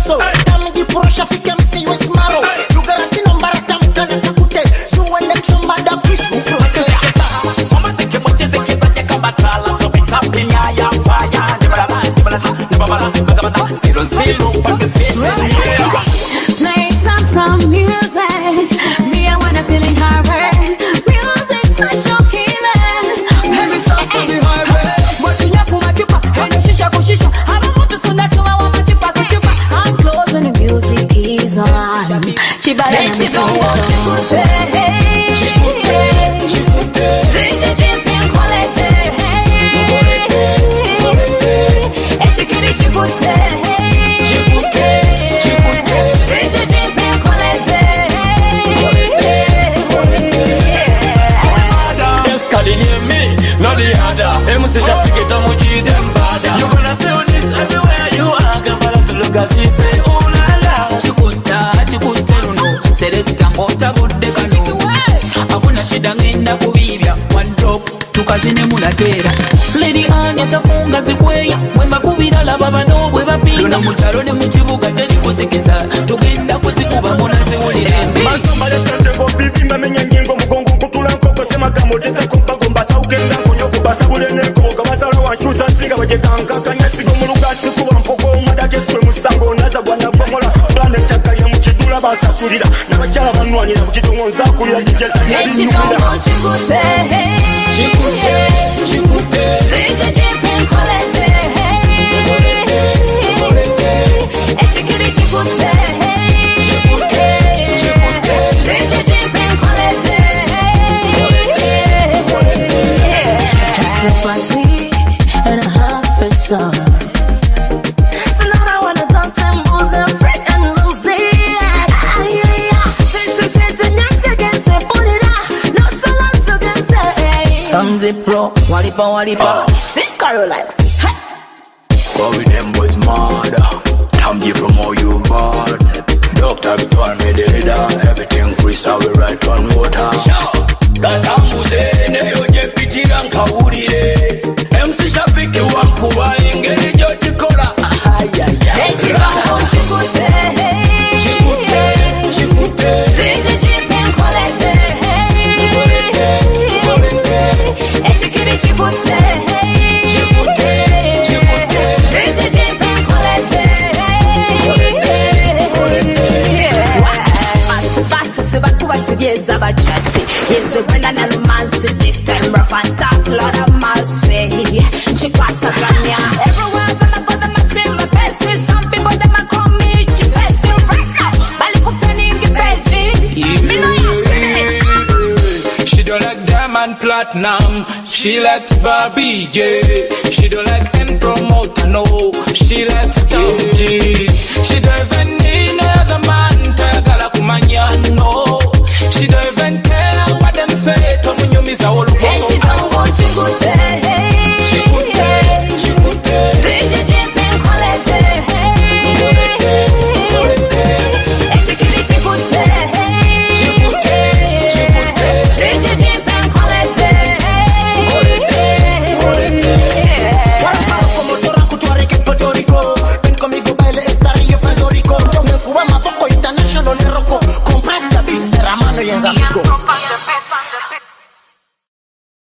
so Dami di porosha fike msi we smaro Lugarati nombara tamkana kakute Suwe next mbada Chris Uprose Mama teke mocheze kizanye kama kala So bitapi nyaya fire Nibala Zero zero Pange face Play some music Me I wanna feeling higher Music's my show healing Every song for me higher Matunya kumachupa Hene shisha kushisha Hama mutu sunatuma wa machupa kuchupa I'm close when the music is on Chibara na michongo Chikute DJ Jimpin Kolete Echikiri chikute MC Shafiki Tamuji them bada. You gonna feel this everywhere you are. Kampala to look as he say, oh la la. Chikuta luno. Selecta ngota budde kanu. Hakuna shida ngenda kubibya. One drop tukazine munatera. Lady Anya tafunga zikweya. Mwemba kubira la baba no bwe bapinga. Luna muchalo ne muchibuga teri kusikiza. Tugenda kuzikuba munazi ulirembe. Masoma lesante ko bibimba menya nyengo mugongo kutula nkoko sema kamoteka komba gomba saukenga konyoko basabule neko kabasalo wanchusa singa bajekanka kanyasigo mulugasi kuba mpoko umadaje swe musango naza bwana bomola bane chakaya muchidula basasulira nabachala banwanyira kuchitongonza kulira dijeza Echitongo chikute DJ Jimpin Kolete Echikiri chikute DJ Jimpin Kolete It's a party and a half a song Tonight I wanna dance and move and freak and lose it Samzi Pro, Walipa Think Carolax Go with them boys mad Tamji promo you bad Dr. Victor made the leader Everything Chris I will write on water Gatambuze neyoje pitira nkawulire MC Shafiki wankuba engeri gyo kikola Echitongo chikute DJ Jimpin Kolete Echikiri chikute DJ Jimpin Kolete Fast sebakuba tugeza bajasi Yezu brenda na romance This time rough and tough Lord of mercy Chikwasa kanya Everywhere gonna go them a see my face Some people them a call me Chifesi right now Bali kupeni ngipeji Me know you see She don't like diamond platinum. She likes Barbie J. She don't like N promoter, no. She likes Tom G. She don't even need no other man. Tagala kumanya, no. She don't even care what them say. Tomunyumiza olukoso. Echitongo chikute